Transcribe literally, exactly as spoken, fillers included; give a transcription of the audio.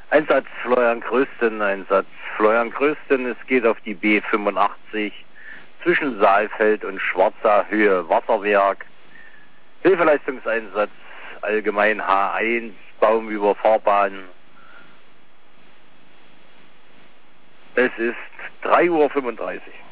Einsatz Florian Grösten, Einsatz Florian Grösten. Es geht auf die B fünfundachtzig zwischen Saalfeld und Schwarzer Höhe Wasserwerk. Hilfeleistungseinsatz allgemein H eins, Baumüberfahrbahn. Es ist drei Uhr fünfunddreißig.